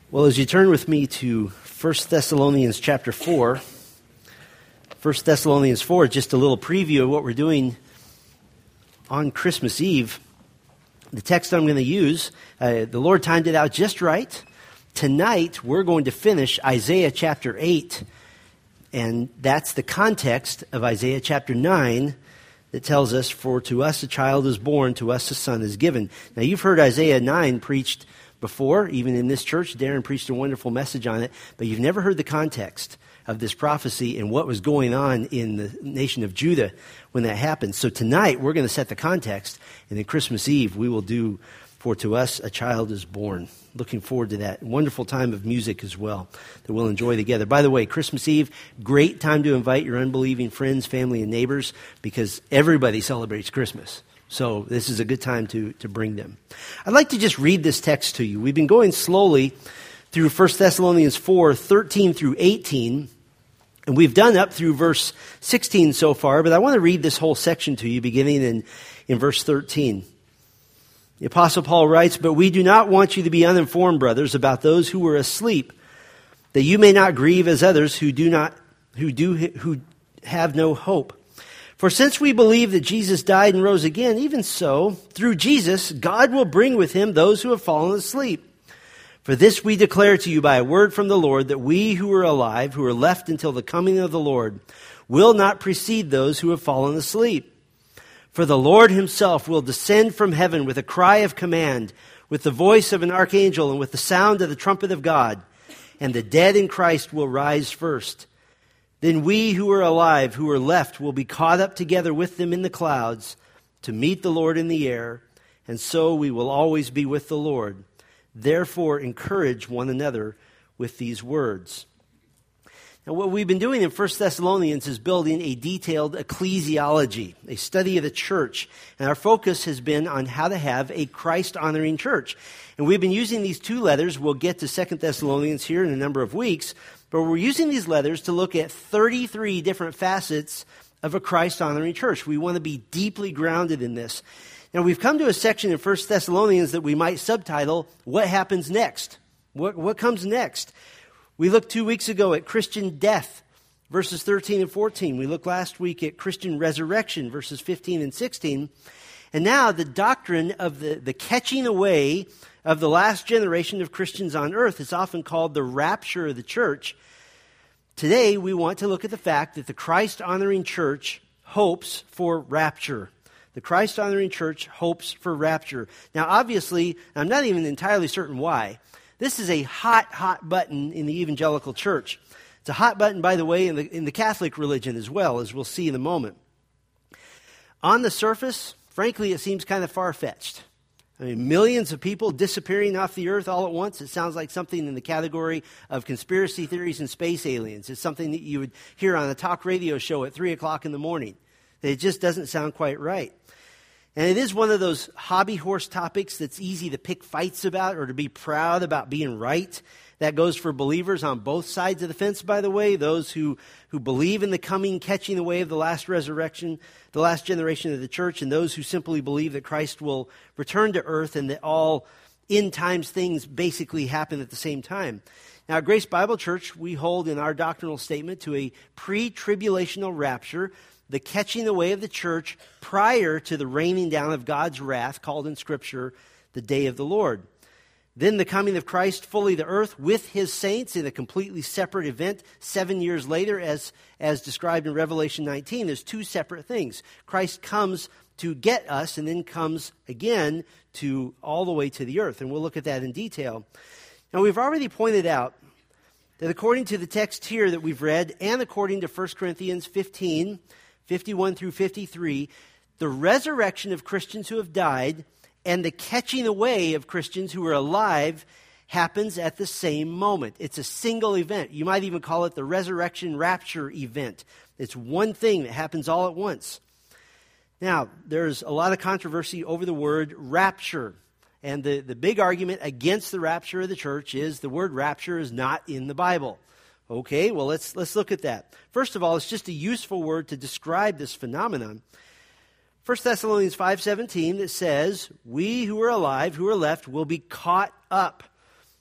Well, as you turn with me to 1 Thessalonians chapter 4, 1 Thessalonians 4, just a little preview of what we're doing on Christmas Eve. The text I'm going to use, the Lord timed it out just right. Tonight, we're going to finish Isaiah chapter 8, and that's the context of Isaiah chapter 9 that tells us, "For to us a child is born, to us a son is given." Now, you've heard Isaiah 9 preached before, even in this church. Darren preached a wonderful message on it, but you've never heard the context of this prophecy and what was going on in the nation of Judah when that happened. So tonight, we're going to set the context, and then Christmas Eve, we will do "For to us a child is born." Looking forward to that wonderful time of music as well that we'll enjoy together. By the way, Christmas Eve, great time to invite your unbelieving friends, family, and neighbors, because everybody celebrates Christmas. So this is a good time to bring them. I'd like to just read this text to you. We've been going slowly through 1 Thessalonians 4, 13 through 18, and we've done up through verse 16 so far, but I want to read this whole section to you beginning in verse 13. The Apostle Paul writes, "But we do not want you to be uninformed, brothers, about those who were asleep, that you may not grieve as others who have no hope. For since we believe that Jesus died and rose again, even so, through Jesus, God will bring with him those who have fallen asleep. For this we declare to you by a word from the Lord, that we who are alive, who are left until the coming of the Lord, will not precede those who have fallen asleep. For the Lord himself will descend from heaven with a cry of command, with the voice of an archangel, and with the sound of the trumpet of God, and the dead in Christ will rise first. Then we who are alive, who are left, will be caught up together with them in the clouds to meet the Lord in the air, and so we will always be with the Lord. Therefore, encourage one another with these words." Now, what we've been doing in 1 Thessalonians is building a detailed ecclesiology, a study of the church. And our focus has been on how to have a Christ-honoring church. And we've been using these two letters. We'll get to 2 Thessalonians here in a number of weeks. But we're using these letters to look at 33 different facets of a Christ-honoring church. We want to be deeply grounded in this. Now, we've come to a section in 1 Thessalonians that we might subtitle, "What Happens Next?" What comes next? We looked 2 weeks ago at Christian death, verses 13 and 14. We looked last week at Christian resurrection, verses 15 and 16. And now the doctrine of the catching away of the last generation of Christians on earth is often called the rapture of the church. Today, we want to look at the fact that the Christ-honoring church hopes for rapture. The Christ-honoring church hopes for rapture. Now, obviously, I'm not even entirely certain why. This is a hot button in the evangelical church. It's a hot button, by the way, in the Catholic religion as well, as we'll see in a moment. On the surface, frankly, it seems kind of far-fetched. I mean, millions of people disappearing off the earth all at once. It sounds like something in the category of conspiracy theories and space aliens. It's something that you would hear on a talk radio show at 3 o'clock in the morning. It just doesn't sound quite right. And it is one of those hobby horse topics that's easy to pick fights about or to be proud about being right. That goes for believers on both sides of the fence, by the way. Those who believe in the coming, catching away of the last resurrection, the last generation of the church, and those who simply believe that Christ will return to earth and that all end times things basically happen at the same time. Now, at Grace Bible Church, we hold in our doctrinal statement to a pre-tribulational rapture, the catching away of the church prior to the raining down of God's wrath, called in Scripture the day of the Lord. Then the coming of Christ fully to earth with his saints in a completely separate event 7 years later, as described in Revelation 19. There's two separate things. Christ comes to get us and then comes again to all the way to the earth. And we'll look at that in detail. Now, we've already pointed out that according to the text here that we've read and according to 1 Corinthians 15, 51 through 53, the resurrection of Christians who have died and the catching away of Christians who are alive happens at the same moment. It's a single event. You might even call it the resurrection rapture event. It's one thing that happens all at once. Now, there's a lot of controversy over the word rapture. And the big argument against the rapture of the church is the word rapture is not in the Bible. Okay, well, let's look at that. First of all, it's just a useful word to describe this phenomenon. 1 Thessalonians 5:17 that says, "We who are alive, who are left, will be caught up."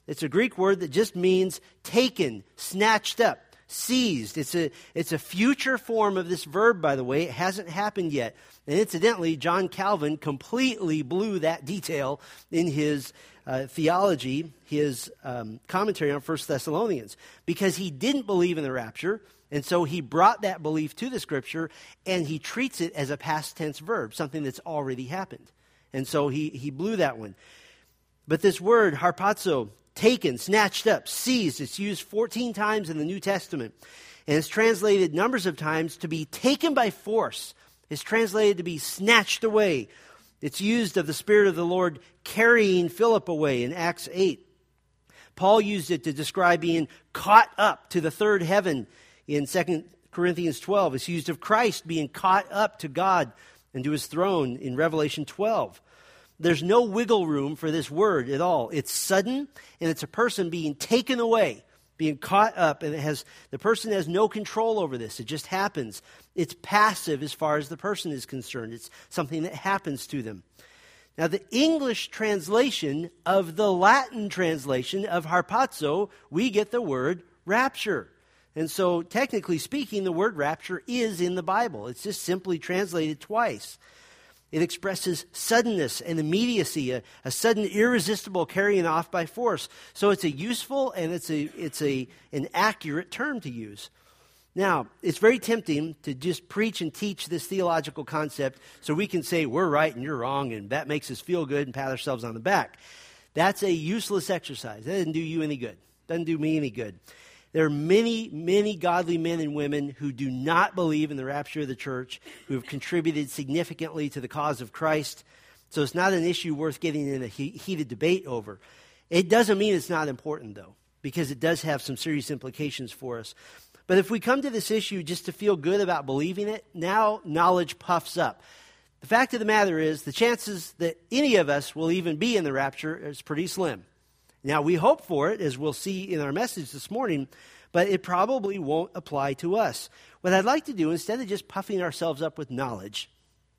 It's a Greek word that just means taken, snatched up, seized. It's a future form of this verb, by the way. It hasn't happened yet. And incidentally, John Calvin completely blew that detail in his theology, his commentary on 1 Thessalonians, because he didn't believe in the rapture, and so he brought that belief to the Scripture, and he treats it as a past tense verb, something that's already happened. And so he blew that one. But this word, harpazo, taken, snatched up, seized, it's used 14 times in the New Testament. And it's translated numbers of times to be taken by force. It's translated to be snatched away. It's used of the Spirit of the Lord carrying Philip away in Acts 8. Paul used it to describe being caught up to the third heaven in 2 Corinthians 12. It's used of Christ being caught up to God and to his throne in Revelation 12. There's no wiggle room for this word at all. It's sudden, and it's a person being taken away, being caught up, and the person has no control over this. It just happens. It's passive as far as the person is concerned. It's something that happens to them. Now, the English translation of the Latin translation of harpazo, we get the word rapture. And so, technically speaking, the word rapture is in the Bible. It's just simply translated twice. It expresses suddenness and immediacy, a sudden irresistible carrying off by force. So it's a useful and it's an accurate term to use. Now, it's very tempting to just preach and teach this theological concept so we can say we're right and you're wrong, and that makes us feel good and pat ourselves on the back. That's a useless exercise. That doesn't do you any good. Doesn't do me any good. There are many, many godly men and women who do not believe in the rapture of the church, who have contributed significantly to the cause of Christ. So it's not an issue worth getting in a heated debate over. It doesn't mean it's not important, though, because it does have some serious implications for us. But if we come to this issue just to feel good about believing it, now knowledge puffs up. The fact of the matter is, the chances that any of us will even be in the rapture is pretty slim. Now, we hope for it, as we'll see in our message this morning, but it probably won't apply to us. What I'd like to do, instead of just puffing ourselves up with knowledge,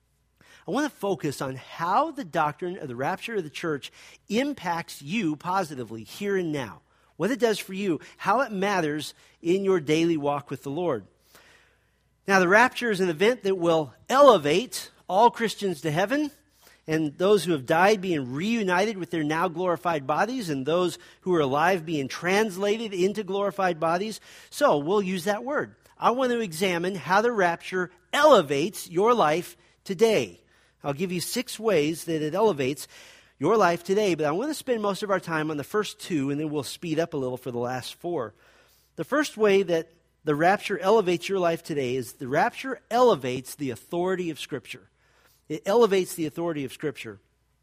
I want to focus on how the doctrine of the rapture of the church impacts you positively here and now. What it does for you, how it matters in your daily walk with the Lord. Now, the rapture is an event that will elevate all Christians to heaven, and those who have died being reunited with their now glorified bodies, and those who are alive being translated into glorified bodies. So we'll use that word. I want to examine how the rapture elevates your life today. I'll give you 6 ways that it elevates your life today, but I want to spend most of our time on the first 2, and then we'll speed up a little for the last 4. The first way that the rapture elevates your life today is the rapture elevates the authority of Scripture. It elevates the authority of Scripture.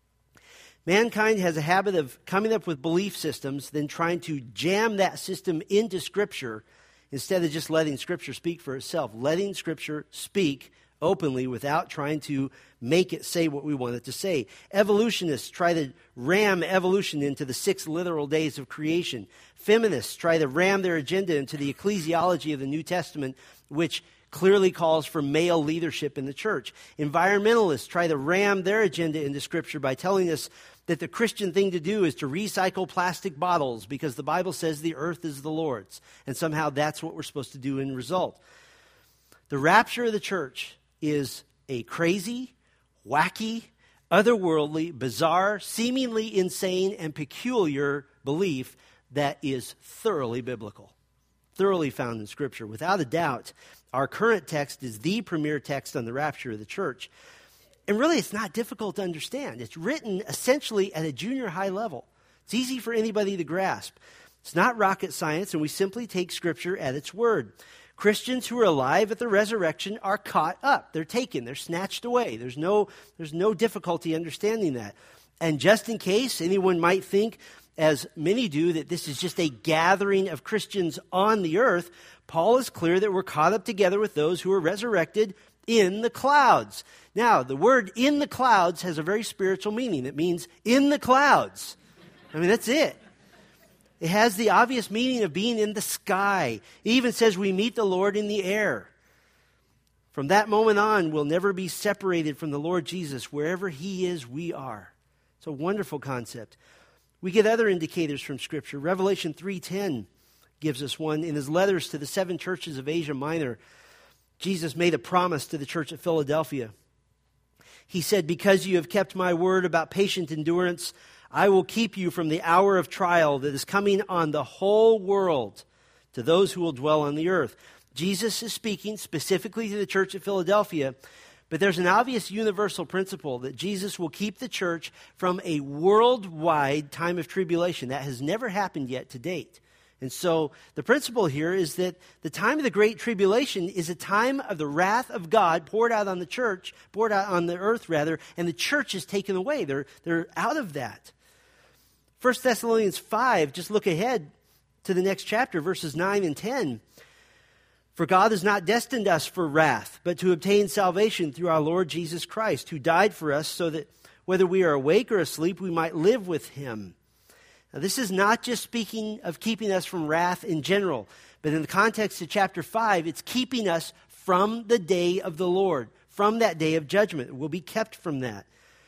Mankind has a habit of coming up with belief systems, then trying to jam that system into Scripture instead of just letting Scripture speak for itself. Letting Scripture speak openly without trying to make it say what we want it to say. Evolutionists try to ram evolution into the 6 literal days of creation. Feminists try to ram their agenda into the ecclesiology of the New Testament, which clearly calls for male leadership in the church. Environmentalists try to ram their agenda into Scripture by telling us that the Christian thing to do is to recycle plastic bottles because the Bible says the earth is the Lord's. And somehow that's what we're supposed to do in result. The rapture of the church is a crazy, wacky, otherworldly, bizarre, seemingly insane, and peculiar belief that is thoroughly biblical, thoroughly found in Scripture. Without a doubt, our current text is the premier text on the rapture of the church. And really, it's not difficult to understand. It's written essentially at a junior high level. It's easy for anybody to grasp. It's not rocket science, and we simply take Scripture at its word. Christians who are alive at the resurrection are caught up. They're taken. They're snatched away. There's no difficulty understanding that. And just in case anyone might think, as many do, that this is just a gathering of Christians on the earth, Paul is clear that we're caught up together with those who are resurrected in the clouds. Now, the word in the clouds has a very spiritual meaning. It means in the clouds. I mean, that's it. It has the obvious meaning of being in the sky. It even says we meet the Lord in the air. From that moment on, we'll never be separated from the Lord Jesus. Wherever He is, we are. It's a wonderful concept. We get other indicators from Scripture. Revelation 3:10 gives us one. In his letters to the 7 churches of Asia Minor, Jesus made a promise to the church at Philadelphia. He said, "Because you have kept my word about patient endurance, I will keep you from the hour of trial that is coming on the whole world to those who will dwell on the earth." Jesus is speaking specifically to the church at Philadelphia, but there's an obvious universal principle that Jesus will keep the church from a worldwide time of tribulation. That has never happened yet to date. And so the principle here is that the time of the Great Tribulation is a time of the wrath of God poured out on the church, poured out on the earth rather, and the church is taken away. They're out of that. 1 Thessalonians 5, just look ahead to the next chapter, verses 9 and 10. "For God has not destined us for wrath, but to obtain salvation through our Lord Jesus Christ, who died for us so that whether we are awake or asleep, we might live with him." Now, this is not just speaking of keeping us from wrath in general, but in the context of chapter 5, it's keeping us from the day of the Lord, from that day of judgment. We'll be kept from that.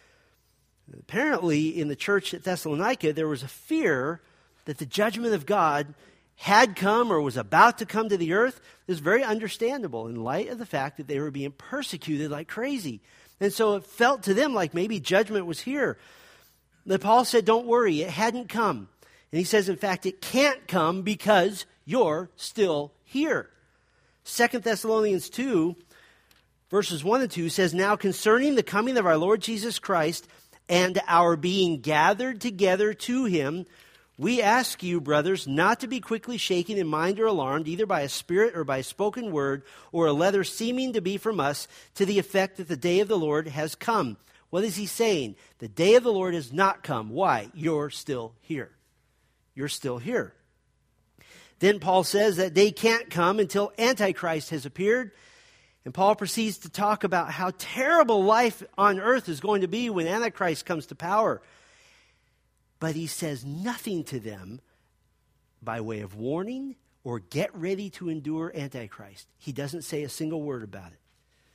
Apparently, in the church at Thessalonica, there was a fear that the judgment of God had come or was about to come to the earth. It was very understandable in light of the fact that they were being persecuted like crazy. And so it felt to them like maybe judgment was here. But Paul said, don't worry, it hadn't come. And he says, in fact, it can't come because you're still here. 2 Thessalonians 2, verses 1 and 2 says, "Now concerning the coming of our Lord Jesus Christ and our being gathered together to him, we ask you, brothers, not to be quickly shaken in mind or alarmed, either by a spirit or by a spoken word, or a letter seeming to be from us, to the effect that the day of the Lord has come." What is he saying? The day of the Lord has not come. Why? You're still here. You're still here. Then Paul says that day can't come until Antichrist has appeared. And Paul proceeds to talk about how terrible life on earth is going to be when Antichrist comes to power. But he says nothing to them by way of warning or get ready to endure Antichrist. He doesn't say a single word about it.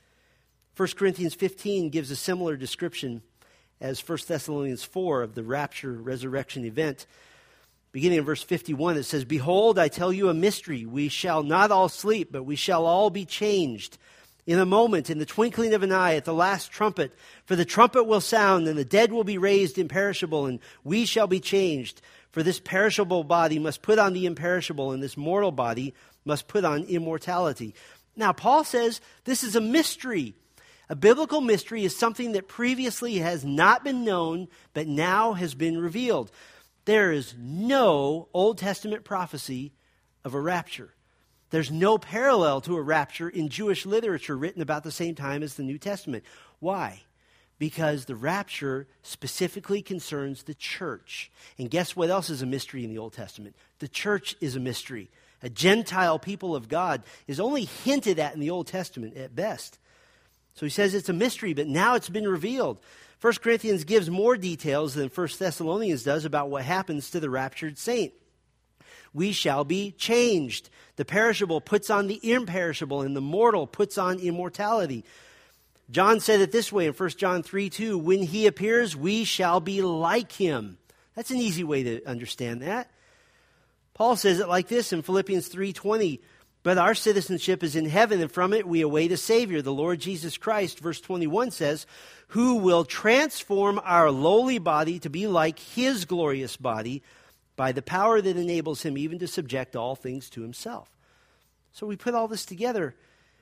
1 Corinthians 15 gives a similar description as 1 Thessalonians 4 of the rapture resurrection event. Beginning in verse 51, it says, "Behold, I tell you a mystery. We shall not all sleep, but we shall all be changed. In a moment, in the twinkling of an eye, at the last trumpet. For the trumpet will sound, and the dead will be raised imperishable, and we shall be changed. For this perishable body must put on the imperishable, and this mortal body must put on immortality." Now, Paul says this is a mystery. A biblical mystery is something that previously has not been known, but now has been revealed. There is no Old Testament prophecy of a rapture. There's no parallel to a rapture in Jewish literature written about the same time as the New Testament. Why? Because the rapture specifically concerns the church. And guess what else is a mystery in the Old Testament? The church is a mystery. A Gentile people of God is only hinted at in the Old Testament at best. So he says it's a mystery, but now it's been revealed. 1 Corinthians gives more details than 1 Thessalonians does about what happens to the raptured saint. We shall be changed. The perishable puts on the imperishable, and the mortal puts on immortality. John said it this way in 1 John 3:2, "When he appears, we shall be like him." That's an easy way to understand that. Paul says it like this in Philippians 3:20, "But our citizenship is in heaven, and from it we await a Savior, the Lord Jesus Christ." Verse 21 says, "Who will transform our lowly body to be like his glorious body by the power that enables him even to subject all things to himself." So we put all this together.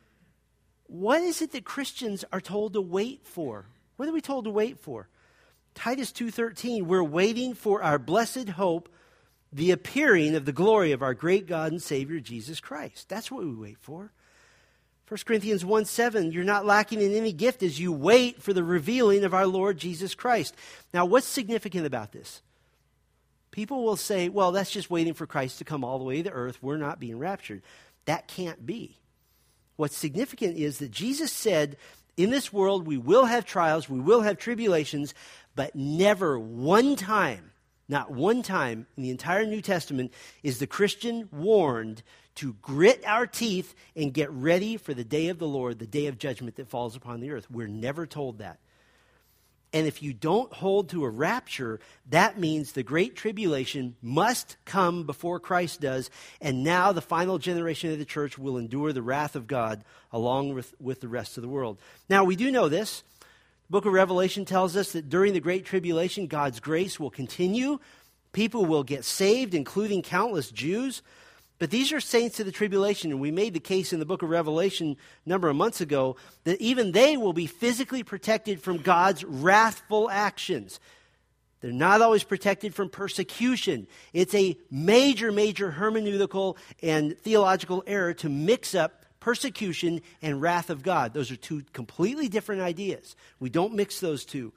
What is it that Christians are told to wait for? What are we told to wait for? Titus 2:13, "We're waiting for our blessed hope, the appearing of the glory of our great God and Savior, Jesus Christ." That's what we wait for. 1 Corinthians 1:7, "You're not lacking in any gift as you wait for the revealing of our Lord Jesus Christ." Now, what's significant about this? People will say, well, that's just waiting for Christ to come all the way to earth. We're not being raptured. That can't be. What's significant is that Jesus said, in this world we will have trials, we will have tribulations, but never one time, not one time in the entire New Testament is the Christian warned to grit our teeth and get ready for the day of the Lord, the day of judgment that falls upon the earth. We're never told that. And if you don't hold to a rapture, that means the Great Tribulation must come before Christ does, and now the final generation of the church will endure the wrath of God along with the rest of the world. Now, we do know this. The book of Revelation tells us that during the Great Tribulation, God's grace will continue. People will get saved, including countless Jews. But these are saints of the tribulation, and we made the case in the book of Revelation a number of months ago that even they will be physically protected from God's wrathful actions. They're not always protected from persecution. It's a major, major hermeneutical and theological error to mix up persecution and wrath of God. Those are two completely different ideas. We don't mix those two.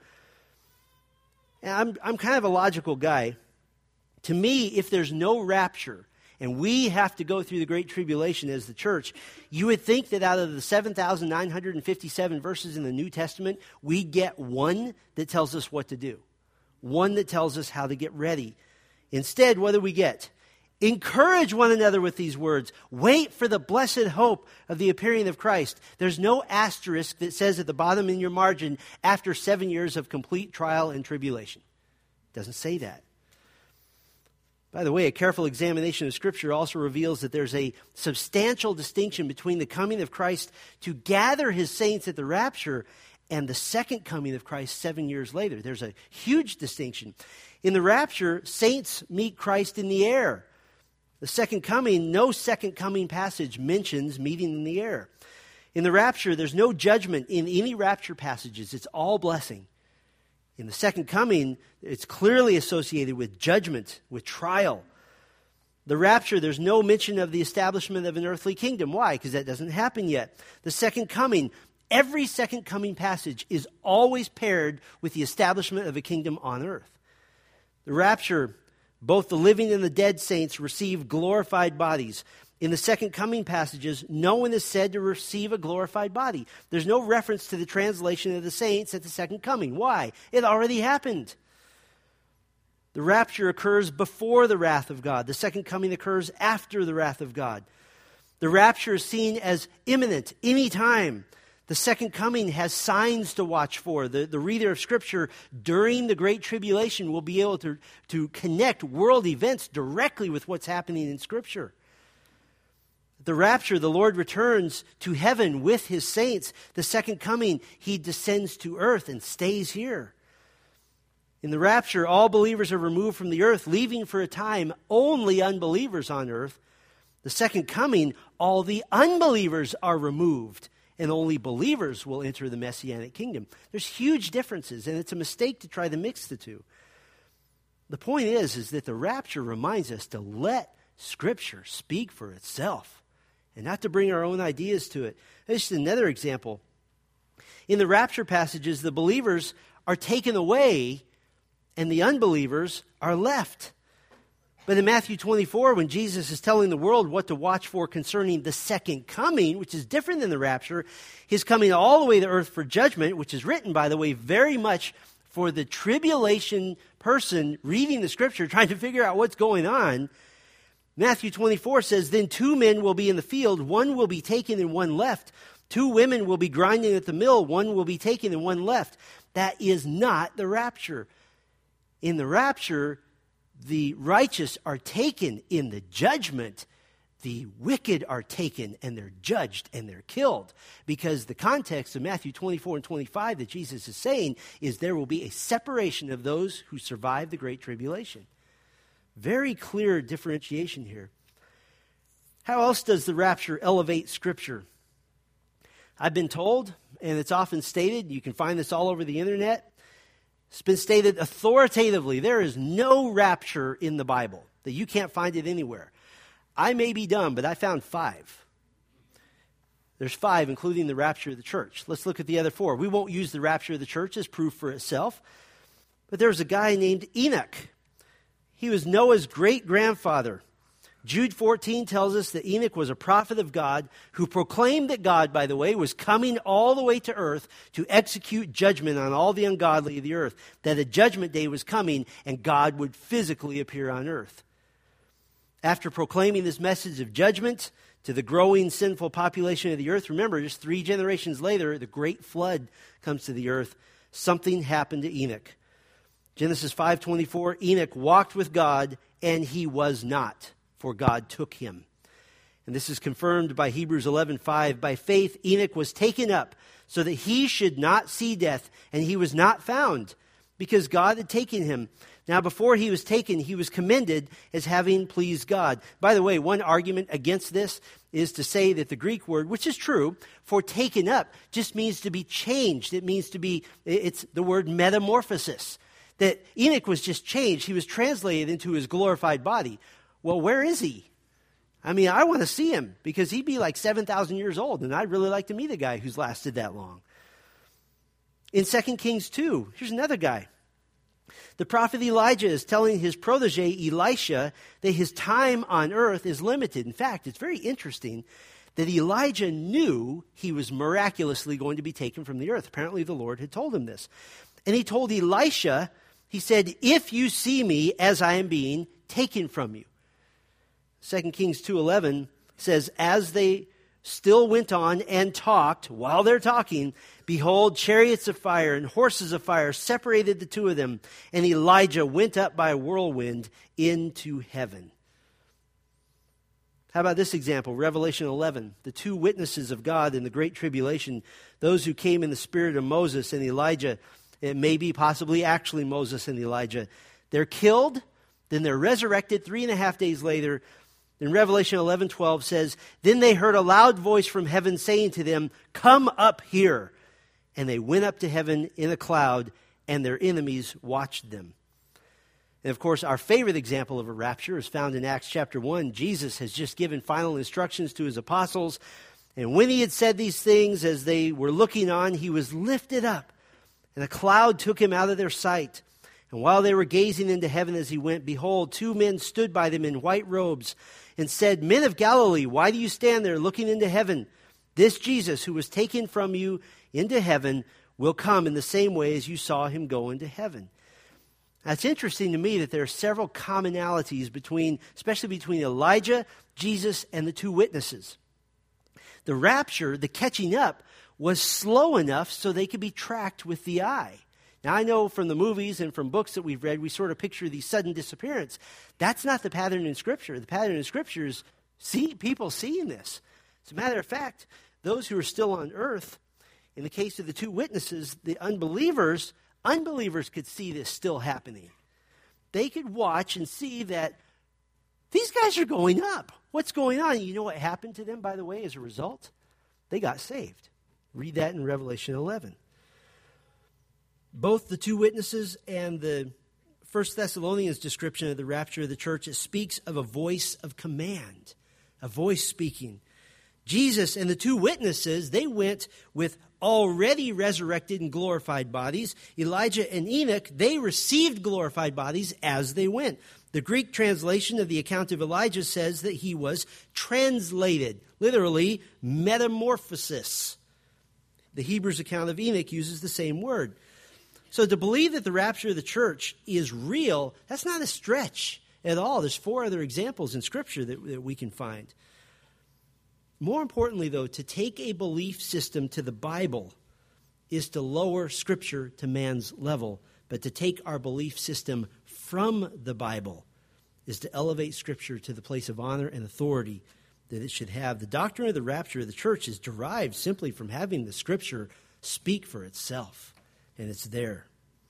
And I'm kind of a logical guy. To me, if there's no rapture, and we have to go through the Great Tribulation as the church, you would think that out of the 7,957 verses in the New Testament, we get one that tells us what to do. One that tells us how to get ready. Instead, what do we get? Encourage one another with these words. Wait for the blessed hope of the appearing of Christ. There's no asterisk that says at the bottom in your margin, after 7 years of complete trial and tribulation. It doesn't say that. By the way, a careful examination of Scripture also reveals that there's a substantial distinction between the coming of Christ to gather his saints at the rapture and the second coming of Christ 7 years later. There's a huge distinction. In the rapture, saints meet Christ in the air. The second coming, no second coming passage mentions meeting in the air. In the rapture, there's no judgment in any rapture passages. It's all blessing. In the second coming, it's clearly associated with judgment, with trial. The rapture, there's no mention of the establishment of an earthly kingdom. Why? Because that doesn't happen yet. The second coming, every second coming passage is always paired with the establishment of a kingdom on earth. The rapture, both the living and the dead saints receive glorified bodies. In the second coming passages, no one is said to receive a glorified body. There's no reference to the translation of the saints at the second coming. Why? It already happened. The rapture occurs before the wrath of God. The second coming occurs after the wrath of God. The rapture is seen as imminent, anytime. The second coming has signs to watch for. The reader of Scripture during the Great Tribulation will be able to connect world events directly with what's happening in Scripture. The rapture, the Lord returns to heaven with his saints. The second coming, he descends to earth and stays here. In the rapture, all believers are removed from the earth, leaving for a time only unbelievers on earth. The second coming, all the unbelievers are removed, and only believers will enter the Messianic kingdom. There's huge differences, and it's a mistake to try to mix the two. The point is that the rapture reminds us to let Scripture speak for itself, and not to bring our own ideas to it. This is another example. In the rapture passages, the believers are taken away and the unbelievers are left. But in Matthew 24, when Jesus is telling the world what to watch for concerning the second coming, which is different than the rapture, his coming all the way to earth for judgment, which is written, by the way, very much for the tribulation person reading the Scripture, trying to figure out what's going on. Matthew 24 says, then 2 men will be in the field, one will be taken and one left. 2 women will be grinding at the mill, one will be taken and one left. That is not the rapture. In the rapture, the righteous are taken. In the judgment, the wicked are taken and they're judged and they're killed. Because the context of Matthew 24 and 25 that Jesus is saying is there will be a separation of those who survive the Great Tribulation. Very clear differentiation here. How else does the rapture elevate Scripture? I've been told, and it's often stated, you can find this all over the internet, it's been stated authoritatively, there is no rapture in the Bible, that you can't find it anywhere. I may be dumb, but I found 5. There's 5, including the rapture of the church. Let's look at the other 4. We won't use the rapture of the church as proof for itself, but there was a guy named Enoch. He was Noah's great-grandfather. Jude 14 tells us that Enoch was a prophet of God who proclaimed that God, by the way, was coming all the way to earth to execute judgment on all the ungodly of the earth, that a judgment day was coming and God would physically appear on earth. After proclaiming this message of judgment to the growing sinful population of the earth, remember, just 3 generations later, the great flood comes to the earth. something happened to Enoch. Genesis 5:24, Enoch walked with God, and he was not, for God took him. And this is confirmed by Hebrews 11:5. By faith, Enoch was taken up so that he should not see death, and he was not found, because God had taken him. Now, before he was taken, he was commended as having pleased God. By the way, one argument against this is to say that the Greek word, which is true, for taken up, just means to be changed. It means to be, it's the word metamorphosis. That Enoch was just changed. He was translated into his glorified body. Well, where is he? I mean, I want to see him because he'd be like 7,000 years old, and I'd really like to meet a guy who's lasted that long. In 2 Kings 2, here's another guy. The prophet Elijah is telling his protege Elisha that his time on earth is limited. In fact, it's very interesting that Elijah knew he was miraculously going to be taken from the earth. Apparently the Lord had told him this. And he told Elisha, he said, if you see me as I am being taken from you. 2 Kings 2:11 says, as they still went on and talked, while they're talking, behold, chariots of fire and horses of fire separated the two of them, and Elijah went up by a whirlwind into heaven. How about this example? Revelation 11, the two witnesses of God in the Great Tribulation, those who came in the spirit of Moses and Elijah, it may be possibly actually Moses and Elijah. They're killed, then they're resurrected 3.5 days later. In Revelation 11:12 says, then they heard a loud voice from heaven saying to them, come up here. And they went up to heaven in a cloud, and their enemies watched them. And of course, our favorite example of a rapture is found in Acts chapter 1. Jesus has just given final instructions to his apostles. And when he had said these things, as they were looking on, he was lifted up, and a cloud took him out of their sight. And while they were gazing into heaven as he went, behold, two men stood by them in white robes and said, men of Galilee, why do you stand there looking into heaven? This Jesus who was taken from you into heaven will come in the same way as you saw him go into heaven. Now, it's interesting to me that there are several commonalities especially between Elijah, Jesus, and the two witnesses. The rapture, the catching up, was slow enough so they could be tracked with the eye. Now, I know from the movies and from books that we've read, we sort of picture the sudden disappearance. That's not the pattern in Scripture. The pattern in Scripture is people seeing this. As a matter of fact, those who are still on earth, in the case of the two witnesses, the unbelievers could see this still happening. They could watch and see that these guys are going up. What's going on? You know what happened to them, by the way, as a result? They got saved. Read that in Revelation 11. Both the two witnesses and the 1 Thessalonians description of the rapture of the church, it speaks of a voice of command, a voice speaking. Jesus and the two witnesses, they went with already resurrected and glorified bodies. Elijah and Enoch, they received glorified bodies as they went. The Greek translation of the account of Elijah says that he was translated, literally metamorphosis. The Hebrews account of Enoch uses the same word. So to believe that the rapture of the church is real, that's not a stretch at all. There's 4 other examples in Scripture that we can find. More importantly, though, to take a belief system to the Bible is to lower Scripture to man's level. But to take our belief system from the Bible is to elevate Scripture to the place of honor and authority that it should have. The doctrine of the rapture of the church is derived simply from having the Scripture speak for itself. And it's there.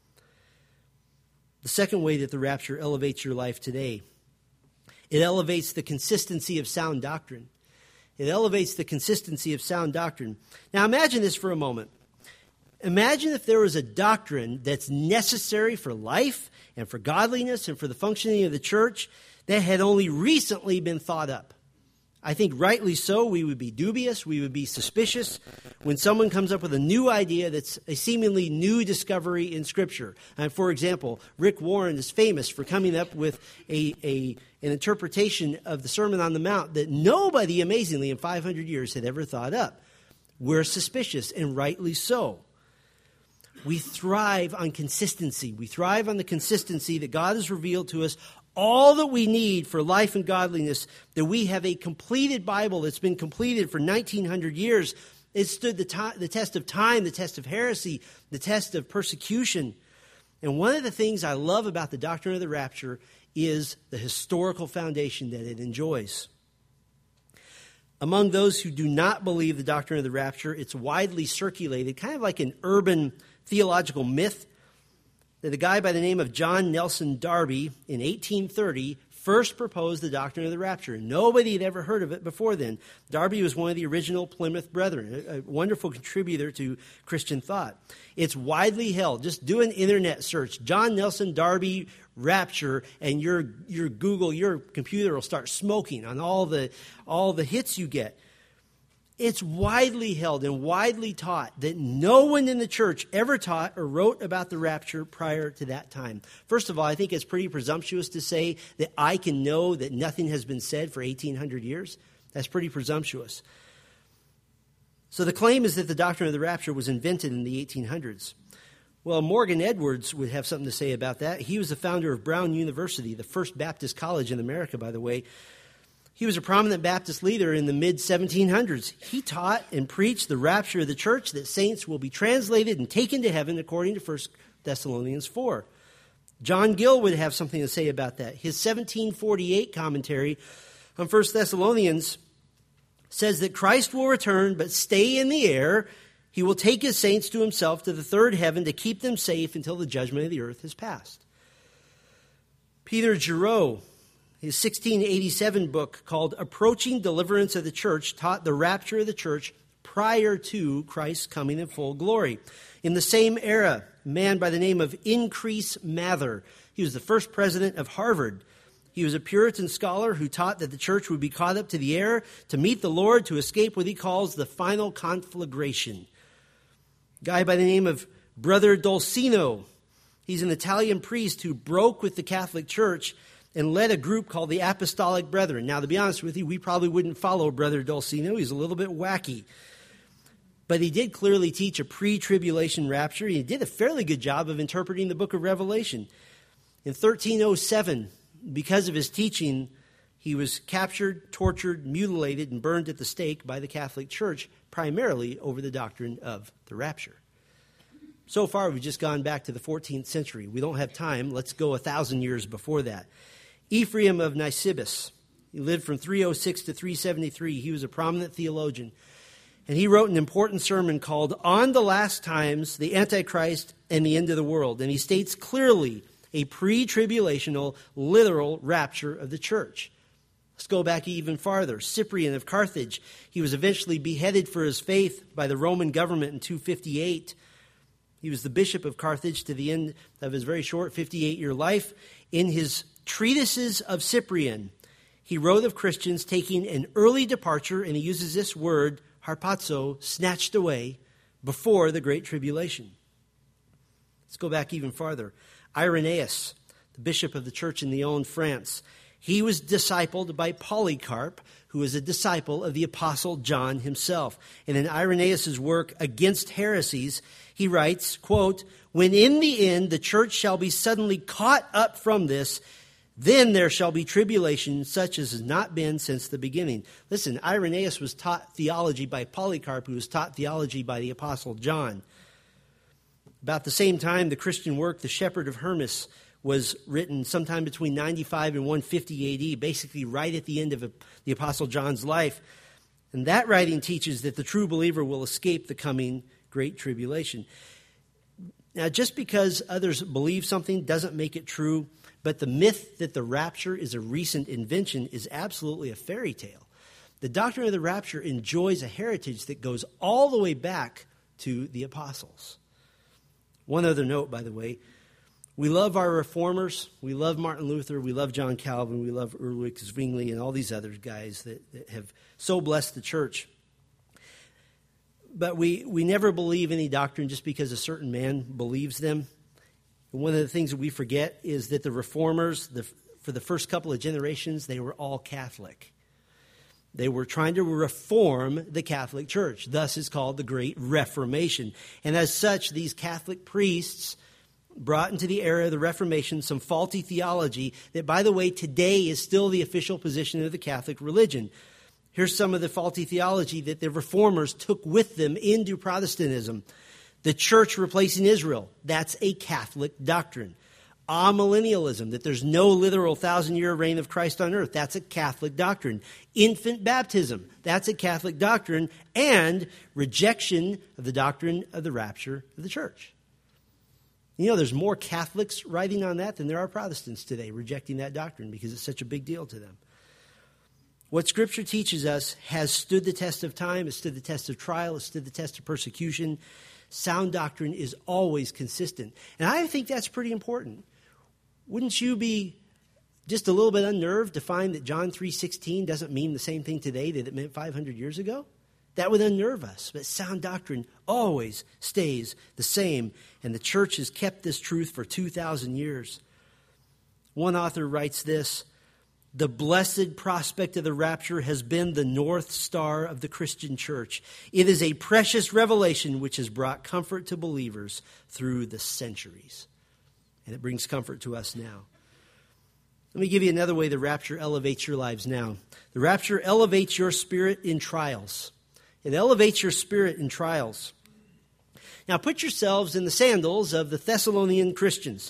The second way that the rapture elevates your life today, it elevates the consistency of sound doctrine. It elevates the consistency of sound doctrine. Now imagine this for a moment. Imagine if there was a doctrine that's necessary for life and for godliness and for the functioning of the church that had only recently been thought up. I think rightly so, we would be dubious, we would be suspicious when someone comes up with a new idea that's a seemingly new discovery in Scripture. And for example, Rick Warren is famous for coming up with an interpretation of the Sermon on the Mount that nobody, amazingly, in 500 years had ever thought up. We're suspicious, and rightly so. We thrive on consistency. We thrive on the consistency that God has revealed to us all that we need for life and godliness, that we have a completed Bible that's been completed for 1,900 years, It stood the test of time, the test of heresy, the test of persecution. And one of the things I love about the doctrine of the rapture is the historical foundation that it enjoys. Among those who do not believe the doctrine of the rapture, it's widely circulated, kind of like an urban theological myth, that a guy by the name of John Nelson Darby in 1830 first proposed the doctrine of the rapture. Nobody had ever heard of it before then. Darby was one of the original Plymouth Brethren, a wonderful contributor to Christian thought. It's widely held. Just do an internet search, John Nelson Darby rapture, and your Google, your computer will start smoking on all the hits you get. It's widely held and widely taught that no one in the church ever taught or wrote about the rapture prior to that time. First of all, I think it's pretty presumptuous to say that I can know that nothing has been said for 1,800 years. That's pretty presumptuous. So the claim is that the doctrine of the rapture was invented in the 1800s. Well, Morgan Edwards would have something to say about that. He was the founder of Brown University, the first Baptist college in America, by the way. He was a prominent Baptist leader in the mid-1700s. He taught and preached the rapture of the church, that saints will be translated and taken to heaven according to 1 Thessalonians 4. John Gill would have something to say about that. His 1748 commentary on 1 Thessalonians says that Christ will return but stay in the air. He will take his saints to himself to the third heaven to keep them safe until the judgment of the earth has passed. Peter Giroux, his 1687 book called Approaching Deliverance of the Church, taught the rapture of the church prior to Christ's coming in full glory. In the same era, a man by the name of Increase Mather, he was the first president of Harvard. He was a Puritan scholar who taught that the church would be caught up to the air to meet the Lord, to escape what he calls the final conflagration. A guy by the name of Brother Dolcino, he's an Italian priest who broke with the Catholic Church and led a group called the Apostolic Brethren. Now, to be honest with you, we probably wouldn't follow Brother Dolcino. He's a little bit wacky. But he did clearly teach a pre-tribulation rapture. He did a fairly good job of interpreting the book of Revelation. In 1307, because of his teaching, he was captured, tortured, mutilated, and burned at the stake by the Catholic Church, primarily over the doctrine of the rapture. So far, we've just gone back to the 14th century. We don't have time. Let's go 1,000 years before that. Ephraim of Nisibis. He lived from 306 to 373. He was a prominent theologian. And he wrote an important sermon called On the Last Times, the Antichrist, and the End of the World. And he states clearly a pre-tribulational, literal rapture of the church. Let's go back even farther. Cyprian of Carthage. He was eventually beheaded for his faith by the Roman government in 258. He was the bishop of Carthage to the end of his very short 58-year life. In his Treatises of Cyprian, he wrote of Christians taking an early departure, and he uses this word, harpazo, snatched away, before the Great Tribulation. Let's go back even farther. Irenaeus, the bishop of the church in Lyon, France, he was discipled by Polycarp, who was a disciple of the apostle John himself. And in Irenaeus' work, Against Heresies, he writes, quote, "When in the end the church shall be suddenly caught up from this, then there shall be tribulation such as has not been since the beginning." Listen, Irenaeus was taught theology by Polycarp, who was taught theology by the apostle John. About the same time, the Christian work, The Shepherd of Hermas, was written sometime between 95 and 150 AD, basically right at the end of the Apostle John's life. And that writing teaches that the true believer will escape the coming Great Tribulation. Now, just because others believe something doesn't make it true, but the myth that the rapture is a recent invention is absolutely a fairy tale. The doctrine of the rapture enjoys a heritage that goes all the way back to the apostles. One other note, by the way. We love our reformers. We love Martin Luther. We love John Calvin. We love Ulrich Zwingli and all these other guys that have so blessed the church. But we never believe any doctrine just because a certain man believes them. And one of the things that we forget is that the reformers, for the first couple of generations, they were all Catholic. They were trying to reform the Catholic Church. Thus is called the Great Reformation. And as such, these Catholic priests brought into the era of the Reformation some faulty theology that, by the way, today is still the official position of the Catholic religion. Here's some of the faulty theology that the reformers took with them into Protestantism. The church replacing Israel, that's a Catholic doctrine. Amillennialism, that there's no literal 1,000-year reign of Christ on earth, that's a Catholic doctrine. Infant baptism, that's a Catholic doctrine. And rejection of the doctrine of the rapture of the church. You know, there's more Catholics writing on that than there are Protestants today rejecting that doctrine because it's such a big deal to them. What Scripture teaches us has stood the test of time, has stood the test of trial, has stood the test of persecution. Sound doctrine is always consistent. And I think that's pretty important. Wouldn't you be just a little bit unnerved to find that John 3:16 doesn't mean the same thing today that it meant 500 years ago? That would unnerve us. But sound doctrine always stays the same. And the church has kept this truth for 2,000 years. One author writes this: the blessed prospect of the rapture has been the North Star of the Christian church. It is a precious revelation which has brought comfort to believers through the centuries. And it brings comfort to us now. Let me give you another way the rapture elevates your lives now. The rapture elevates your spirit in trials. It elevates your spirit in trials. Now put yourselves in the sandals of the Thessalonian Christians.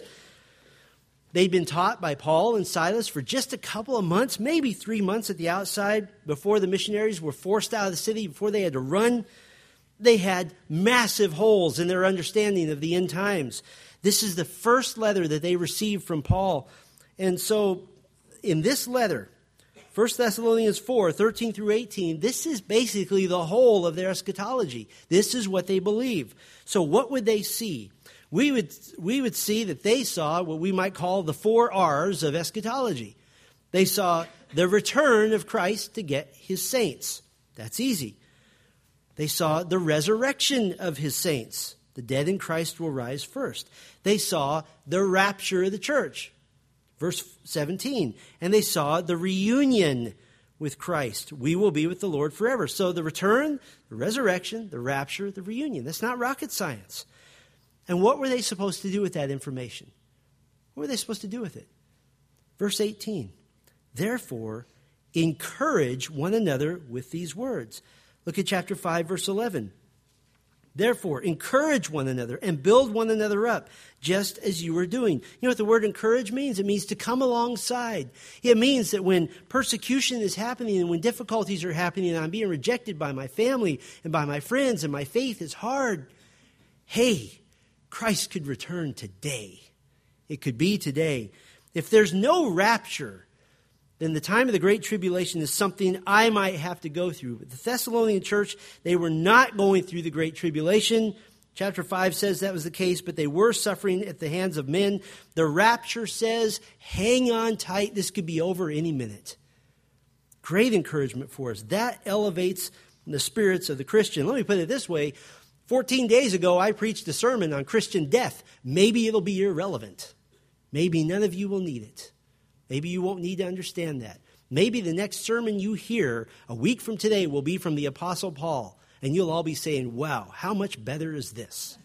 They'd been taught by Paul and Silas for just a couple of months, maybe 3 months at the outside, before the missionaries were forced out of the city, before they had to run. They had massive holes in their understanding of the end times. This is the first letter that they received from Paul. And so in this letter, 1 Thessalonians 4, 13 through 18, this is basically the whole of their eschatology. This is what they believe. So what would they see? We would see that they saw what we might call the 4 R's of eschatology. They saw the return of Christ to get his saints. That's easy. They saw the resurrection of his saints. The dead in Christ will rise first. They saw the rapture of the church. Verse 17. And they saw the reunion with Christ. We will be with the Lord forever. So the return, the resurrection, the rapture, the reunion. That's not rocket science. And what were they supposed to do with that information? What were they supposed to do with it? Verse 18. Therefore, encourage one another with these words. Look at chapter 5, verse 11. Therefore, encourage one another and build one another up, just as you are doing. You know what the word encourage means? It means to come alongside. It means that when persecution is happening and when difficulties are happening and I'm being rejected by my family and by my friends and my faith is hard, hey, Christ could return today. It could be today. If there's no rapture, then the time of the Great Tribulation is something I might have to go through. But the Thessalonian church, they were not going through the Great Tribulation. Chapter 5 says that was the case, but they were suffering at the hands of men. The rapture says, hang on tight, this could be over any minute. Great encouragement for us. That elevates the spirits of the Christian. Let me put it this way. 14 days ago, I preached a sermon on Christian death. Maybe it'll be irrelevant. Maybe none of you will need it. Maybe you won't need to understand that. Maybe the next sermon you hear a week from today will be from the Apostle Paul, and you'll all be saying, wow, how much better is this?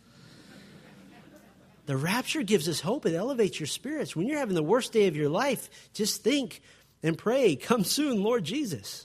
The rapture gives us hope. It elevates your spirits. When you're having the worst day of your life, just think and pray, come soon, Lord Jesus.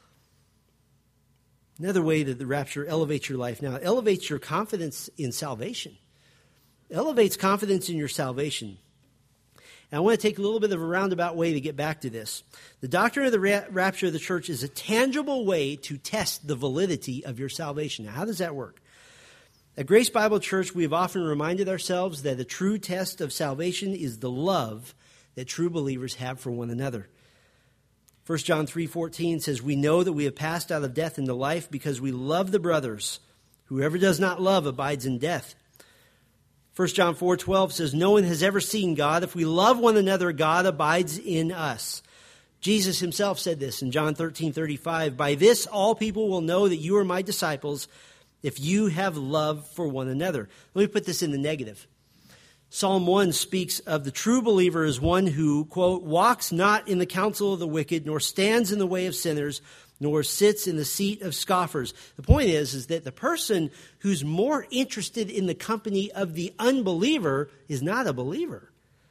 Another way that the rapture elevates your life now, it elevates your confidence in salvation. It elevates confidence in your salvation. And I want to take a little bit of a roundabout way to get back to this. The doctrine of the rapture of the church is a tangible way to test the validity of your salvation. Now, how does that work? At Grace Bible Church, we have often reminded ourselves that the true test of salvation is the love that true believers have for one another. 1 John 3:14 says, we know that we have passed out of death into life because we love the brothers. Whoever does not love abides in death. 1 John 4:12 says, no one has ever seen God. If we love one another, God abides in us. Jesus himself said this in John 13:35, by this all people will know that you are my disciples if you have love for one another. Let me put this in the negative. Psalm 1 speaks of the true believer as one who, quote, walks not in the counsel of the wicked, nor stands in the way of sinners, nor sits in the seat of scoffers. The point is that the person who's more interested in the company of the unbeliever is not a believer.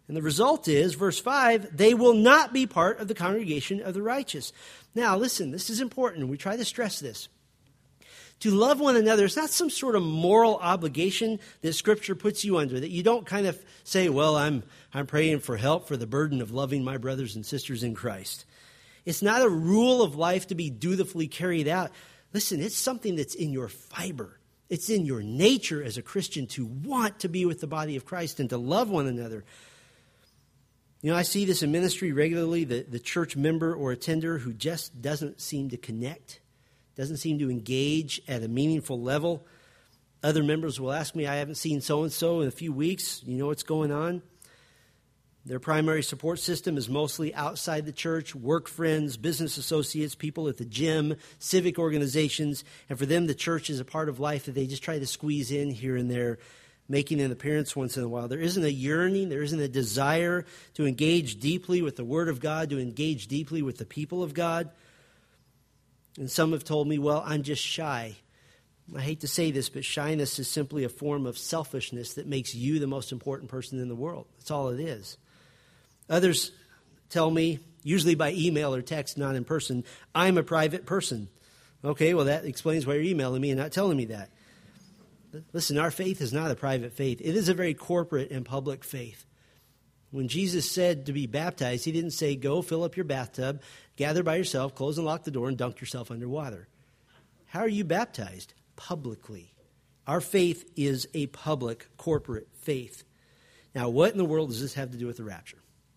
And the result is, verse 5, they will not be part of the congregation of the righteous. Now, listen, this is important. We try to stress this. To love one another is not some sort of moral obligation that Scripture puts you under, that you don't kind of say, well, I'm praying for help for the burden of loving my brothers and sisters in Christ. It's not a rule of life to be dutifully carried out. Listen, it's something that's in your fiber. It's in your nature as a Christian to want to be with the body of Christ and to love one another. You know, I see this in ministry regularly, the church member or attender who just doesn't seem to connect, doesn't seem to engage at a meaningful level. Other members will ask me, I haven't seen so-and-so in a few weeks. You know what's going on? Their primary support system is mostly outside the church, work friends, business associates, people at the gym, civic organizations. And for them, the church is a part of life that they just try to squeeze in here and there, making an appearance once in a while. There isn't a yearning, there isn't a desire to engage deeply with the Word of God, to engage deeply with the people of God. And some have told me, well, I'm just shy. I hate to say this, but shyness is simply a form of selfishness that makes you the most important person in the world. That's all it is. Others tell me, usually by email or text, not in person, I'm a private person. Okay, well, that explains why you're emailing me and not telling me that. Listen, our faith is not a private faith. It is a very corporate and public faith. When Jesus said to be baptized, he didn't say, go fill up your bathtub, gather by yourself, close and lock the door, and dunk yourself under water. How are you baptized? Publicly. Our faith is a public, corporate faith. Now, what in the world does this have to do with the rapture?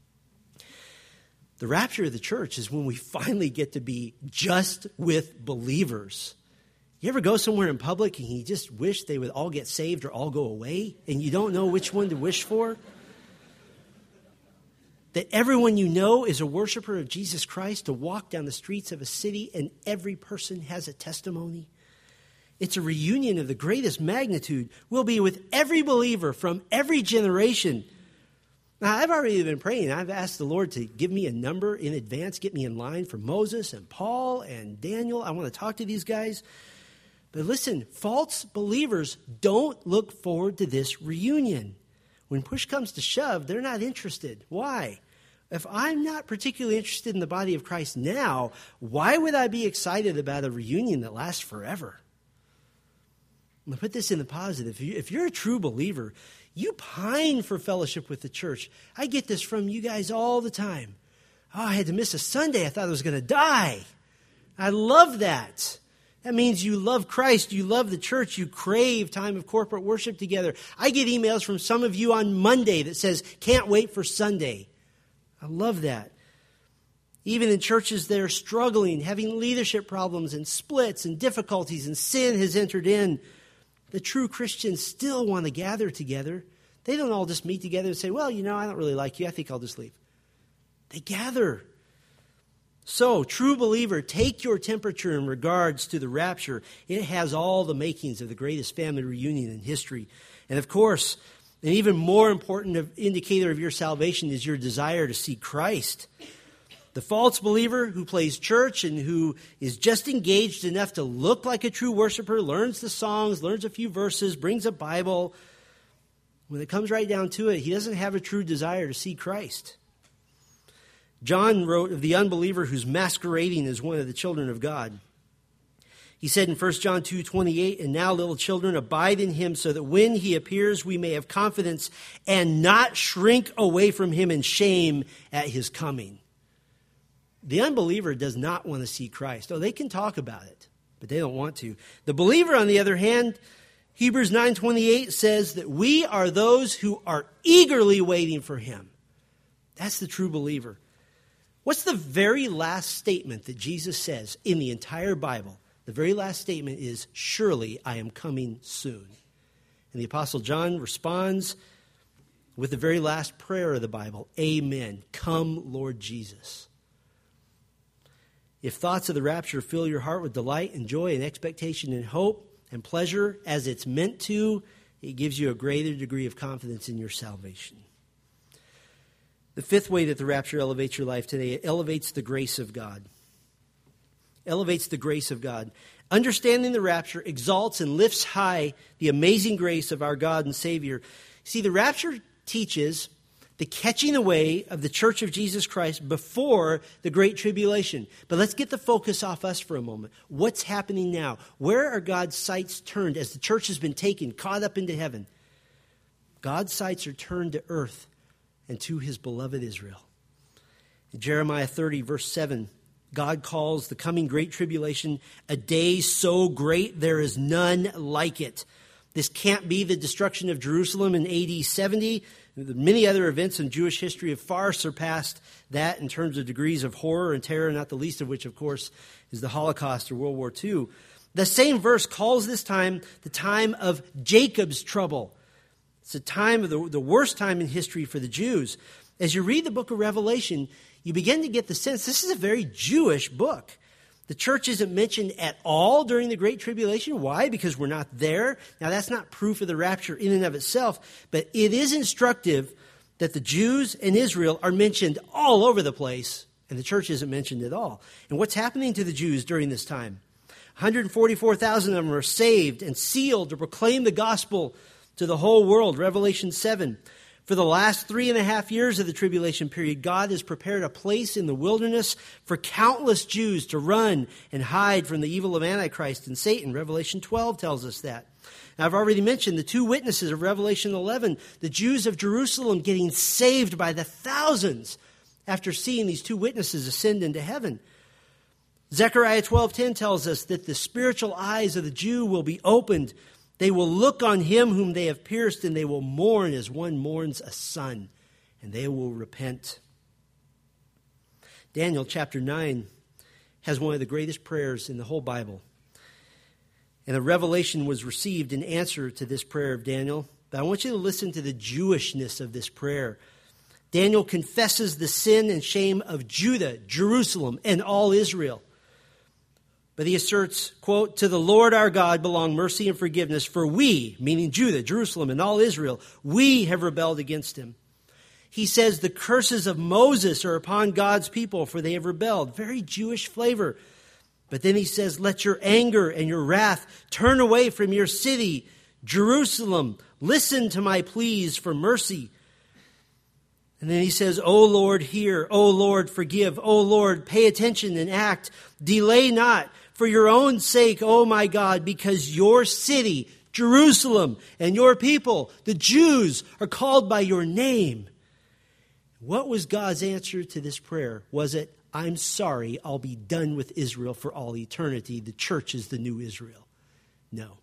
The rapture of the church is when we finally get to be just with believers. You ever go somewhere in public and you just wish they would all get saved or all go away, and you don't know which one to wish for? That everyone you know is a worshiper of Jesus Christ, to walk down the streets of a city and every person has a testimony. It's a reunion of the greatest magnitude. We'll be with every believer from every generation. Now, I've already been praying. I've asked the Lord to give me a number in advance, get me in line for Moses and Paul and Daniel. I want to talk to these guys. But listen, false believers don't look forward to this reunion. When push comes to shove, they're not interested. Why? If I'm not particularly interested in the body of Christ now, why would I be excited about a reunion that lasts forever? I'm going to put this in the positive. If you're a true believer, you pine for fellowship with the church. I get this from you guys all the time. Oh, I had to miss a Sunday. I thought I was going to die. I love that. That means you love Christ. You love the church. You crave time of corporate worship together. I get emails from some of you on Monday that says, can't wait for Sunday. I love that. Even in churches that are struggling, having leadership problems and splits and difficulties, and sin has entered in, the true Christians still want to gather together. They don't all just meet together and say, well, you know, I don't really like you. I think I'll just leave. They gather. So, true believer, take your temperature in regards to the rapture. It has all the makings of the greatest family reunion in history. And of course, an even more important indicator of your salvation is your desire to see Christ. The false believer who plays church and who is just engaged enough to look like a true worshiper, learns the songs, learns a few verses, brings a Bible, when it comes right down to it, he doesn't have a true desire to see Christ. John wrote of the unbeliever who's masquerading as one of the children of God. He said in 1 John 2:28, and now, little children, abide in him so that when he appears, we may have confidence and not shrink away from him in shame at his coming. The unbeliever does not want to see Christ. Oh, they can talk about it, but they don't want to. The believer, on the other hand, Hebrews 9:28 says that we are those who are eagerly waiting for him. That's the true believer. What's the very last statement that Jesus says in the entire Bible? The very last statement is, surely I am coming soon. And the Apostle John responds with the very last prayer of the Bible, amen. Come, Lord Jesus. If thoughts of the rapture fill your heart with delight and joy and expectation and hope and pleasure as it's meant to, it gives you a greater degree of confidence in your salvation. The fifth way that the rapture elevates your life today, it elevates the grace of God. Elevates the grace of God. Understanding the rapture exalts and lifts high the amazing grace of our God and Savior. See, the rapture teaches the catching away of the church of Jesus Christ before the Great Tribulation. But let's get the focus off us for a moment. What's happening now? Where are God's sights turned as the church has been taken, caught up into heaven? God's sights are turned to earth and to his beloved Israel. In Jeremiah 30, verse 7, God calls the coming Great Tribulation a day so great there is none like it. This can't be the destruction of Jerusalem in AD 70. Many other events in Jewish history have far surpassed that in terms of degrees of horror and terror, not the least of which, of course, is the Holocaust or World War II. The same verse calls this time the time of Jacob's trouble. It's a time of the worst time in history for the Jews. As you read the book of Revelation, you begin to get the sense this is a very Jewish book. The church isn't mentioned at all during the Great Tribulation. Why? Because we're not there. Now, that's not proof of the rapture in and of itself, but it is instructive that the Jews and Israel are mentioned all over the place, and the church isn't mentioned at all. And what's happening to the Jews during this time? 144,000 of them are saved and sealed to proclaim the gospel to the whole world. Revelation 7. For the last 3.5 years of the tribulation period, God has prepared a place in the wilderness for countless Jews to run and hide from the evil of Antichrist and Satan. Revelation 12 tells us that. Now, I've already mentioned the two witnesses of Revelation 11, the Jews of Jerusalem getting saved by the thousands after seeing these two witnesses ascend into heaven. Zechariah 12:10 tells us that the spiritual eyes of the Jew will be opened. They will look on him whom they have pierced, and they will mourn as one mourns a son, and they will repent. Daniel chapter 9 has one of the greatest prayers in the whole Bible. And a revelation was received in answer to this prayer of Daniel. But I want you to listen to the Jewishness of this prayer. Daniel confesses the sin and shame of Judah, Jerusalem, and all Israel. But he asserts, quote, "To the Lord our God belong mercy and forgiveness, for we," meaning Judah, Jerusalem, and all Israel, "we have rebelled against him." He says the curses of Moses are upon God's people, for they have rebelled. Very Jewish flavor. But then he says, "Let your anger and your wrath turn away from your city, Jerusalem. Listen to my pleas for mercy." And then he says, "O Lord, hear. O Lord, forgive. O Lord, pay attention and act. Delay not. For your own sake, O my God, because your city, Jerusalem, and your people, the Jews, are called by your name." What was God's answer to this prayer? Was it, "I'm sorry, I'll be done with Israel for all eternity. The church is the new Israel"? No.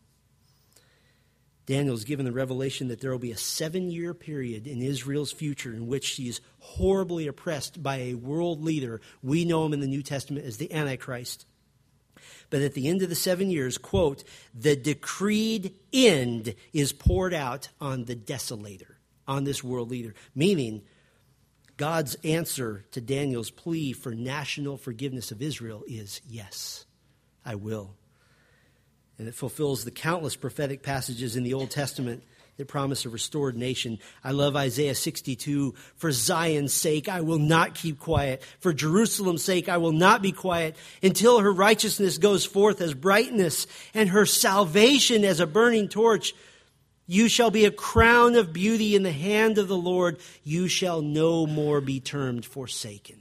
Daniel is given the revelation that there will be a 7-year period in Israel's future in which she is horribly oppressed by a world leader. We know him in the New Testament as the Antichrist. But at the end of the 7 years, quote, "the decreed end is poured out on the desolator," on this world leader. Meaning, God's answer to Daniel's plea for national forgiveness of Israel is, yes, I will. And it fulfills the countless prophetic passages in the Old Testament that promise a restored nation. I love Isaiah 62. "For Zion's sake, I will not keep quiet. For Jerusalem's sake, I will not be quiet until her righteousness goes forth as brightness and her salvation as a burning torch. You shall be a crown of beauty in the hand of the Lord. You shall no more be termed forsaken."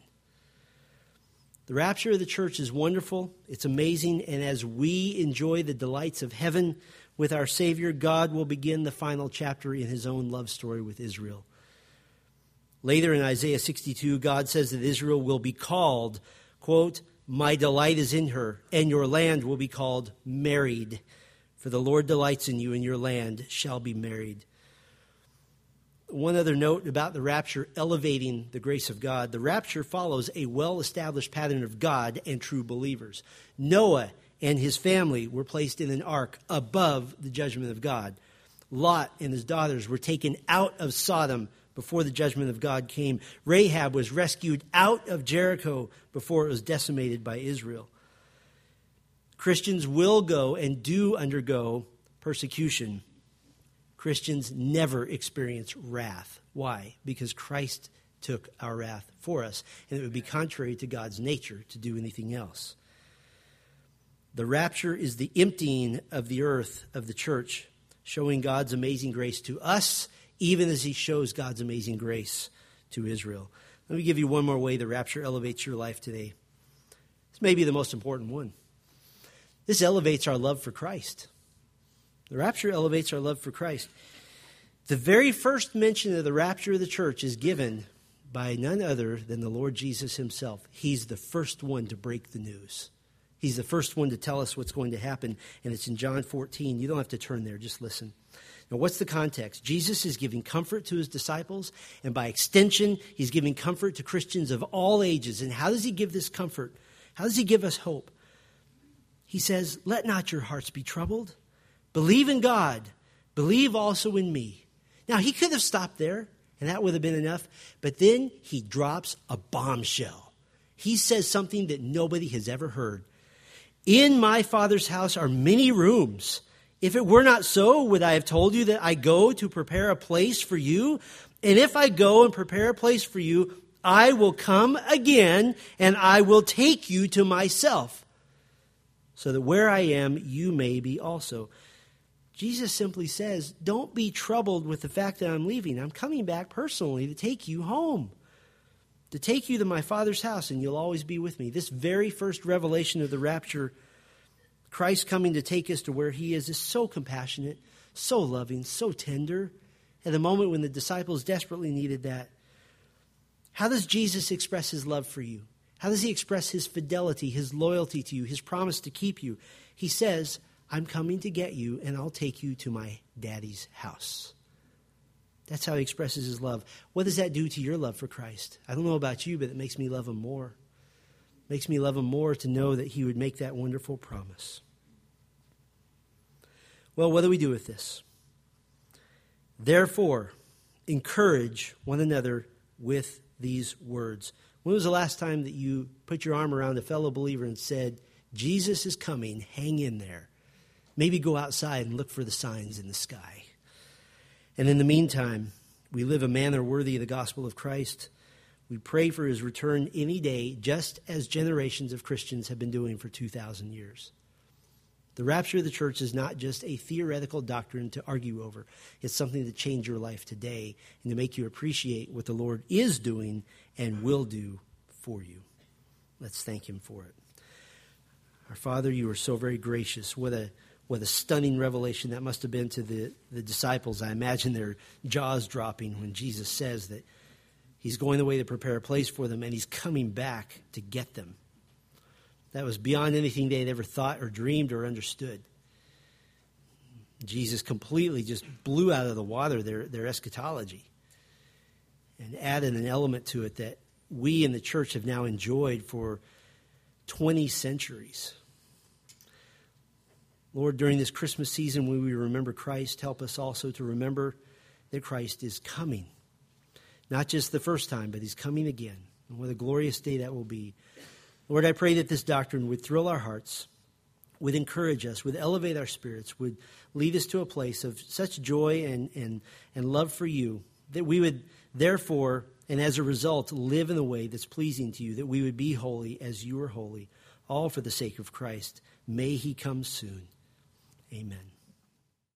The rapture of the church is wonderful. It's amazing. And as we enjoy the delights of heaven with our Savior, God will begin the final chapter in his own love story with Israel. Later in Isaiah 62, God says that Israel will be called, quote, "My delight is in her, and your land will be called married. For the Lord delights in you, and your land shall be married." One other note about the rapture elevating the grace of God. The rapture follows a well-established pattern of God and true believers. Noah and his family were placed in an ark above the judgment of God. Lot and his daughters were taken out of Sodom before the judgment of God came. Rahab was rescued out of Jericho before it was decimated by Israel. Christians will go and do undergo persecution. Christians never experience wrath. Why? Because Christ took our wrath for us, and it would be contrary to God's nature to do anything else. The rapture is the emptying of the earth of the church, showing God's amazing grace to us, even as he shows God's amazing grace to Israel. Let me give you one more way the rapture elevates your life today. This may be the most important one. This elevates our love for Christ. The rapture elevates our love for Christ. The very first mention of the rapture of the church is given by none other than the Lord Jesus himself. He's the first one to break the news. He's the first one to tell us what's going to happen, and it's in John 14. You don't have to turn there, just listen. Now, what's the context? Jesus is giving comfort to his disciples, and by extension, he's giving comfort to Christians of all ages. And how does he give this comfort? How does he give us hope? He says, "Let not your hearts be troubled. Believe in God. Believe also in me." Now, he could have stopped there, and that would have been enough. But then he drops a bombshell. He says something that nobody has ever heard. "In my Father's house are many rooms. If it were not so, would I have told you that I go to prepare a place for you? And if I go and prepare a place for you, I will come again, and I will take you to myself, so that where I am, you may be also." Jesus simply says, don't be troubled with the fact that I'm leaving. I'm coming back personally to take you home, to take you to my Father's house, and you'll always be with me. This very first revelation of the rapture, Christ coming to take us to where he is so compassionate, so loving, so tender, at the moment when the disciples desperately needed that. How does Jesus express his love for you? How does he express his fidelity, his loyalty to you, his promise to keep you? He says, I'm coming to get you, and I'll take you to my daddy's house. That's how he expresses his love. What does that do to your love for Christ? I don't know about you, but it makes me love him more. It makes me love him more to know that he would make that wonderful promise. Well, what do we do with this? Therefore, encourage one another with these words. When was the last time that you put your arm around a fellow believer and said, Jesus is coming, hang in there? Maybe go outside and look for the signs in the sky. And in the meantime, we live a manner worthy of the gospel of Christ. We pray for his return any day, just as generations of Christians have been doing for 2,000 years. The rapture of the church is not just a theoretical doctrine to argue over. It's something to change your life today and to make you appreciate what the Lord is doing and will do for you. Let's thank him for it. Our Father, you are so very gracious. What a stunning revelation that must have been to the disciples. I imagine their jaws dropping when Jesus says that he's going away to prepare a place for them and he's coming back to get them. That was beyond anything they had ever thought or dreamed or understood. Jesus completely just blew out of the water their eschatology and added an element to it that we in the church have now enjoyed for 20 centuries. Lord, during this Christmas season when we remember Christ, help us also to remember that Christ is coming. Not just the first time, but he's coming again. And what a glorious day that will be. Lord, I pray that this doctrine would thrill our hearts, would encourage us, would elevate our spirits, would lead us to a place of such joy and love for you, that we would therefore, and as a result, live in a way that's pleasing to you, that we would be holy as you are holy, all for the sake of Christ. May he come soon. Amen.